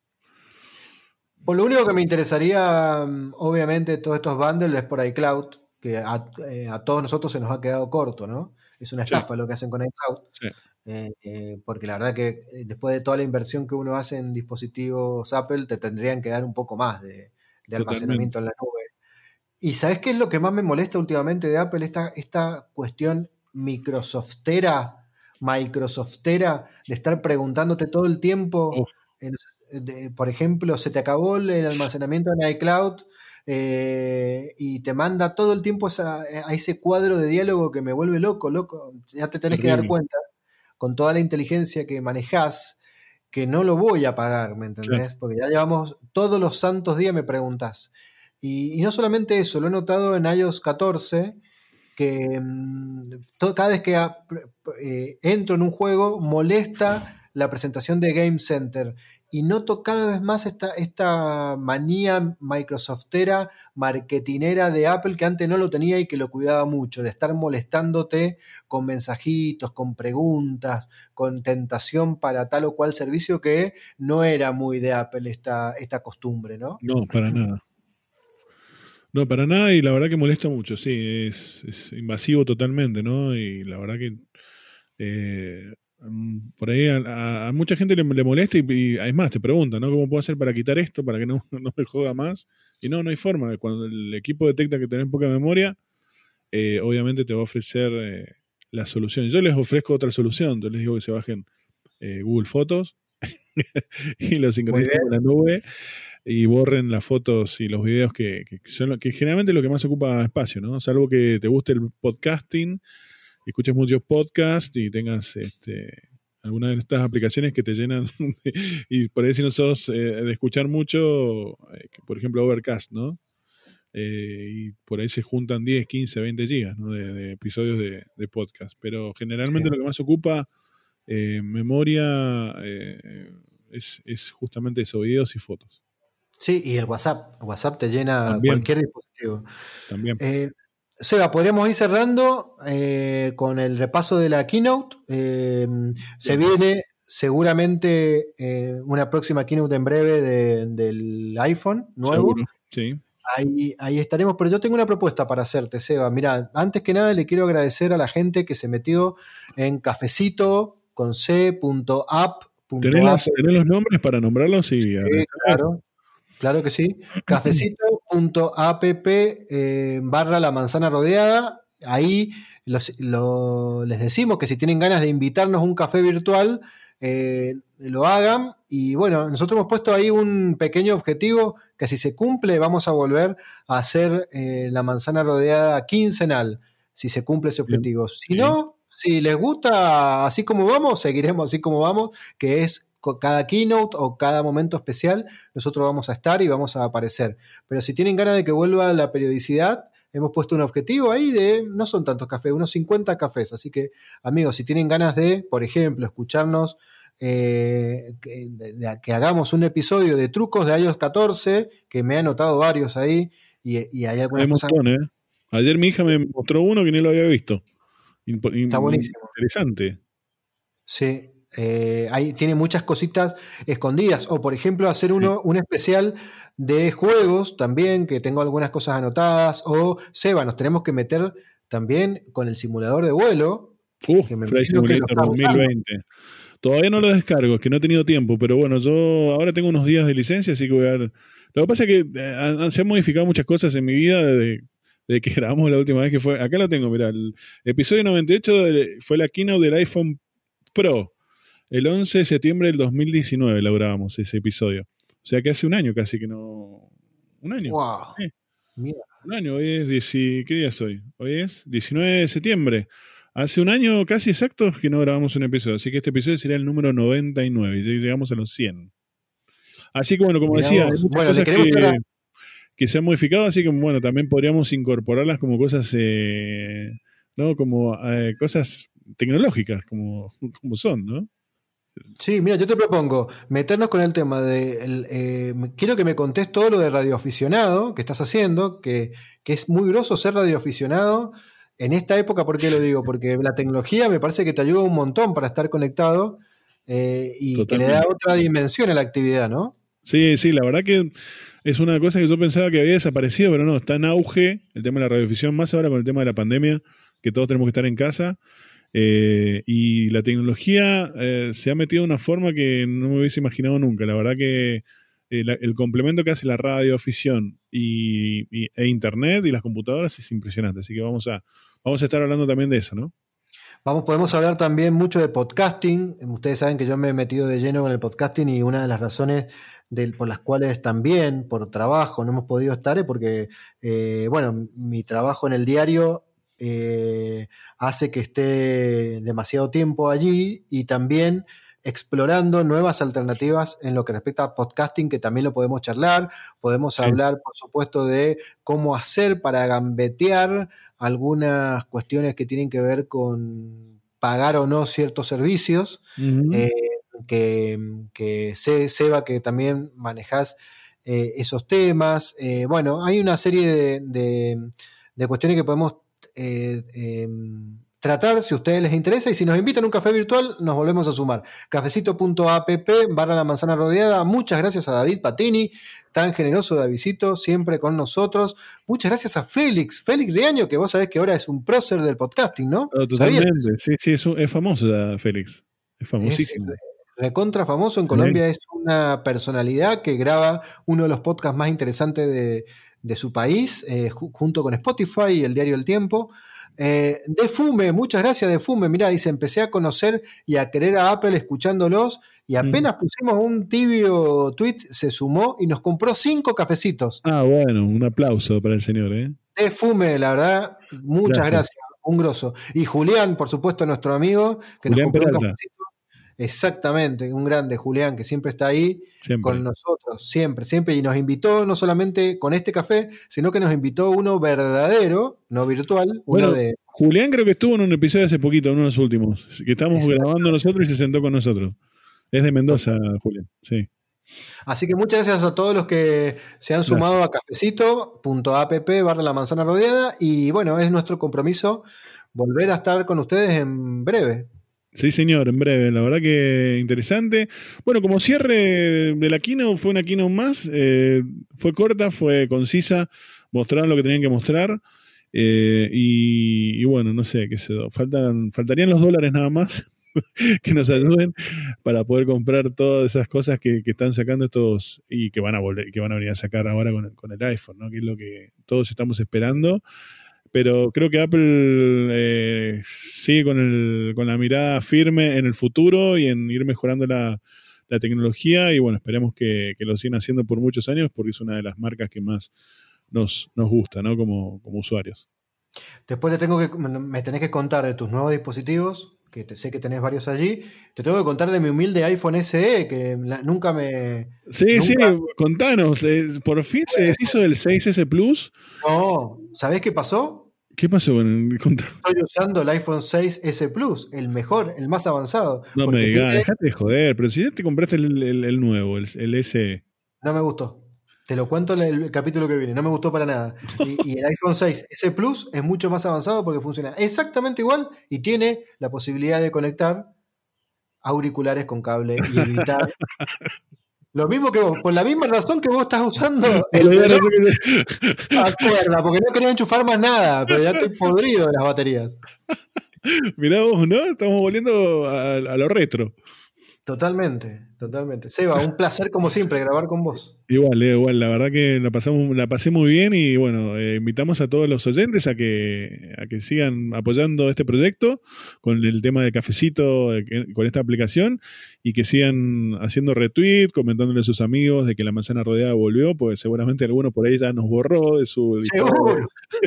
Por lo único que me interesaría, obviamente, todos estos bundles es por iCloud, que a, eh, a todos nosotros se nos ha quedado corto, ¿no? Es una estafa sí. lo que hacen con iCloud. Sí. Eh, eh, porque la verdad que después de toda la inversión que uno hace en dispositivos Apple, te tendrían que dar un poco más de, de almacenamiento en la nube. ¿Y sabes qué es lo que más me molesta últimamente de Apple? Esta, esta cuestión microsoftera, microsoftera, de estar preguntándote todo el tiempo, oh. en, de, por ejemplo, se te acabó el almacenamiento en iCloud, eh, y te manda todo el tiempo esa, a ese cuadro de diálogo que me vuelve loco, loco. Ya te tenés Terrible. que dar cuenta, con toda la inteligencia que manejás, que no lo voy a pagar, ¿me entendés? Claro. Porque ya llevamos todos los santos días me preguntás. Y, y no solamente eso, lo he notado en iOS catorce, que mmm, todo, cada vez que a, eh, entro en un juego molesta la presentación de Game Center. Y noto cada vez más esta, esta manía microsoftera, marketinera de Apple que antes no lo tenía y que lo cuidaba mucho, de estar molestándote con mensajitos, con preguntas, con tentación para tal o cual servicio, que no era muy de Apple esta, esta costumbre, ¿no? No, para nada. No, para nada, y la verdad que molesta mucho, sí, es, es invasivo totalmente, ¿no? Y la verdad que eh, por ahí a, a mucha gente le, le molesta y, y además te preguntan, ¿no? ¿Cómo puedo hacer para quitar esto, para que no, no me joda más? Y no, no hay forma. Cuando el equipo detecta que tenés poca memoria, eh, obviamente te va a ofrecer eh, la solución. Yo les ofrezco otra solución, yo les digo que se bajen eh, Google Fotos y lo sincronicen con la nube y borren las fotos y los videos que, que son lo, que generalmente es lo que más ocupa espacio, ¿no? Salvo que te guste el podcasting, escuches muchos podcasts y tengas este, alguna de estas aplicaciones que te llenan de, y por ahí si no sos eh, de escuchar mucho, eh, por ejemplo Overcast, ¿no? Eh, y por ahí se juntan diez, quince, veinte gigas, ¿no? de, de episodios de, de podcast, pero generalmente sí. Lo que más ocupa eh, memoria eh, es, es justamente eso, videos y fotos. Sí, y el WhatsApp. WhatsApp te llena También. cualquier dispositivo. También. Eh, Seba, podríamos ir cerrando eh, con el repaso de la keynote. Eh, se viene seguramente eh, una próxima keynote en breve de, del iPhone nuevo. Seguro, sí. Ahí, ahí estaremos, pero yo tengo una propuesta para hacerte, Seba. Mira, antes que nada le quiero agradecer a la gente que se metió en cafecito con c punto app. ¿Tenés los, ¿Tenés los nombres para nombrarlos? Sí, sí claro. Claro que sí. Cafecito punto app eh, barra la manzana rodeada. ahí los, lo, les decimos que si tienen ganas de invitarnos a un café virtual, eh, lo hagan. Y bueno, nosotros hemos puesto ahí un pequeño objetivo que si se cumple vamos a volver a hacer eh, la manzana rodeada quincenal, si se cumple ese objetivo. Si sí. no, si les gusta así como vamos, seguiremos así como vamos, que es cada keynote o cada momento especial, nosotros vamos a estar y vamos a aparecer. Pero si tienen ganas de que vuelva la periodicidad, hemos puesto un objetivo ahí de, no son tantos cafés, unos cincuenta cafés. Así que, amigos, si tienen ganas de, por ejemplo, escucharnos, eh, que, de, de, que hagamos un episodio de trucos de iOS catorce, que me han notado varios ahí, y, y hay algunas hay cosas... montón, ¿eh? Ayer mi hija me mostró uno que ni lo había visto. Imp- Está buenísimo. Interesante. Sí. Eh, ahí tiene muchas cositas escondidas, o por ejemplo hacer uno, sí. un especial de juegos también, que tengo algunas cosas anotadas, o Seba, nos tenemos que meter también con el simulador de vuelo. Uh, que me Flight Simulator dos mil veinte. Todavía no lo descargo, es que no he tenido tiempo, pero bueno, yo ahora tengo unos días de licencia, así que voy a ver. Lo que pasa es que eh, se han modificado muchas cosas en mi vida desde, desde que grabamos la última vez que fue. Acá lo tengo, mirá, el episodio noventa y ocho fue la keynote del iPhone Pro. El once de septiembre del dos mil diecinueve lo grabamos ese episodio. O sea que hace un año casi que no... Un año. Wow. Eh, un año, hoy es... diez, ¿qué día es hoy? Hoy es diecinueve de septiembre. Hace un año casi exacto que no grabamos un episodio. Así que este episodio sería el número noventa y nueve. Y llegamos a los cien. Así que bueno, como Mirá decía, vos. hay muchas bueno, cosas que, la... que se han modificado. Así que bueno, también podríamos incorporarlas como cosas... Eh, ¿no? Como eh, cosas tecnológicas, como, como son, ¿no? Sí, mira, yo te propongo meternos con el tema de. El, eh, quiero que me contés todo lo de radioaficionado que estás haciendo, que, que es muy groso ser radioaficionado en esta época. ¿Por qué lo digo? Porque la tecnología me parece que te ayuda un montón para estar conectado eh, y Totalmente. Que le da otra dimensión a la actividad, ¿no? Sí, sí, la verdad que es una cosa que yo pensaba que había desaparecido, pero no, está en auge el tema de la radioafición, más ahora con el tema de la pandemia, que todos tenemos que estar en casa. Eh, y la tecnología eh, se ha metido de una forma que no me hubiese imaginado nunca. La verdad que eh, la, el complemento que hace la radioafición y, y, e internet y las computadoras es impresionante. Así que vamos a, vamos a estar hablando también de eso, ¿no? Vamos, podemos hablar también mucho de podcasting. Ustedes saben que yo me he metido de lleno con el podcasting y una de las razones de, por las cuales también por trabajo no hemos podido estar es porque, eh, bueno, mi trabajo en el diario Eh, hace que esté demasiado tiempo allí y también explorando nuevas alternativas en lo que respecta a podcasting, que también lo podemos charlar. Podemos sí. hablar, por supuesto, de cómo hacer para gambetear algunas cuestiones que tienen que ver con pagar o no ciertos servicios. Uh-huh. eh, que, que sé, Seba, que también manejás eh, esos temas. Eh, bueno, hay una serie de, de, de cuestiones que podemos Eh, eh, tratar si a ustedes les interesa, y si nos invitan a un café virtual nos volvemos a sumar. Cafecito.app barra la manzana rodeada. Muchas gracias a David Patini, tan generoso Davidcito, siempre con nosotros. Muchas gracias a Félix, Félix Riaño, que vos sabés que ahora es un prócer del podcasting, ¿no? Oh, totalmente, sí, sí, es, es famoso Félix, es famosísimo. Es recontra famoso en sí. Colombia, es una personalidad que graba uno de los podcasts más interesantes de de su país, eh, junto con Spotify y el diario El Tiempo. Eh, de Fume, muchas gracias de Fume. Mirá, dice, empecé a conocer y a querer a Apple escuchándolos y apenas mm. pusimos un tibio tweet, se sumó y nos compró cinco cafecitos. Ah, bueno, un aplauso para el señor, ¿eh? De Fume, la verdad, muchas gracias. gracias. Un grosso. Y Julián, por supuesto, nuestro amigo, que Julián nos compró Peralta. un cafecito. Exactamente, un grande Julián que siempre está ahí siempre. con nosotros, siempre, siempre, y nos invitó no solamente con este café, sino que nos invitó uno verdadero, no virtual, uno bueno, de... Julián creo que estuvo en un episodio hace poquito, uno de los últimos, que estábamos grabando nosotros y se sentó con nosotros. Es de Mendoza, okay. Julián, sí. Así que muchas gracias a todos los que se han sumado gracias. a cafecito.app barra la manzana rodeada, y bueno, es nuestro compromiso volver a estar con ustedes en breve. Sí, señor, en breve, la verdad que interesante. Bueno, como cierre de la keynote, fue una keynote más, eh, fue corta, fue concisa, mostraron lo que tenían que mostrar, eh, y, y bueno, no sé, qué sé yo, faltan, faltarían los dólares nada más que nos ayuden para poder comprar todas esas cosas que, que están sacando estos y que van a volver, que van a venir a sacar ahora con el, con el iPhone, ¿no? Que es lo que todos estamos esperando. pero creo que Apple eh, sigue con, el, con la mirada firme en el futuro y en ir mejorando la, la tecnología, y bueno, esperemos que, que lo sigan haciendo por muchos años, porque es una de las marcas que más nos, nos gusta, ¿no? Como, como usuarios. Después te tengo que, me tenés que contar de tus nuevos dispositivos, que te, sé que tenés varios allí. Te tengo que contar de mi humilde iPhone S E, que la, nunca me... Sí, nunca... sí, contanos. Eh, por fin se deshizo del seis S Plus. No, ¿sabés qué pasó? ¿Qué pasó con el contacto? Estoy usando el iPhone seis S Plus, el mejor, el más avanzado. No me digas, tiene... dejate de joder, pero si ya te compraste el, el, el nuevo, el, el S E. No me gustó. Te lo cuento en el capítulo que viene, no me gustó para nada. Y, y el iPhone seis S Plus es mucho más avanzado porque funciona exactamente igual y tiene la posibilidad de conectar auriculares con cable y evitar... Lo mismo que vos, por la misma razón que vos estás usando el reloj. Acuerda, porque no quería enchufar más nada, pero ya estoy podrido de las baterías. Mirá vos, ¿no? Estamos volviendo a, a lo retro. Totalmente, totalmente. Seba, un placer como siempre grabar con vos. Igual, eh, igual, la verdad que la pasamos, la pasé muy bien, y bueno, eh, invitamos a todos los oyentes a que, a que sigan apoyando este proyecto con el tema del cafecito, eh, con esta aplicación, y que sigan haciendo retweet, comentándole a sus amigos de que la manzana rodeada volvió, pues seguramente alguno por ahí ya nos borró de su... Seguro.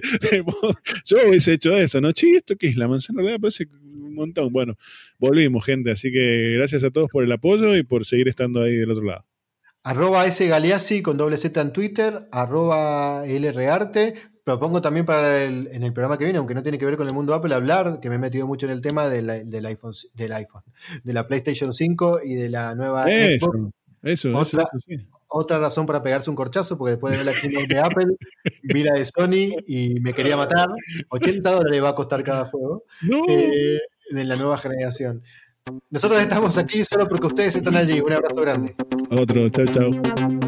Yo hubiese hecho eso, ¿no? Che, ¿esto qué es? La manzana rodeada parece un montón. Bueno, volvimos, gente, así que gracias a todos por el apoyo y por seguir estando ahí del otro lado. Arroba S Galeazzi con doble Z en Twitter, arroba L R Arte. Propongo también para el, en el programa que viene, aunque no tiene que ver con el mundo Apple, hablar, que me he metido mucho en el tema de la, del, iPhone, del iPhone, de la PlayStation cinco y de la nueva eso, Xbox. Eso, otra, eso, eso sí. Otra razón para pegarse un corchazo, porque después de ver la keynote de Apple, vi la de Sony y me quería matar. ochenta dólares va a costar cada juego. No. Eh, de la nueva generación. Nosotros estamos aquí solo porque ustedes están allí. Un abrazo grande. Otro, chao, chao.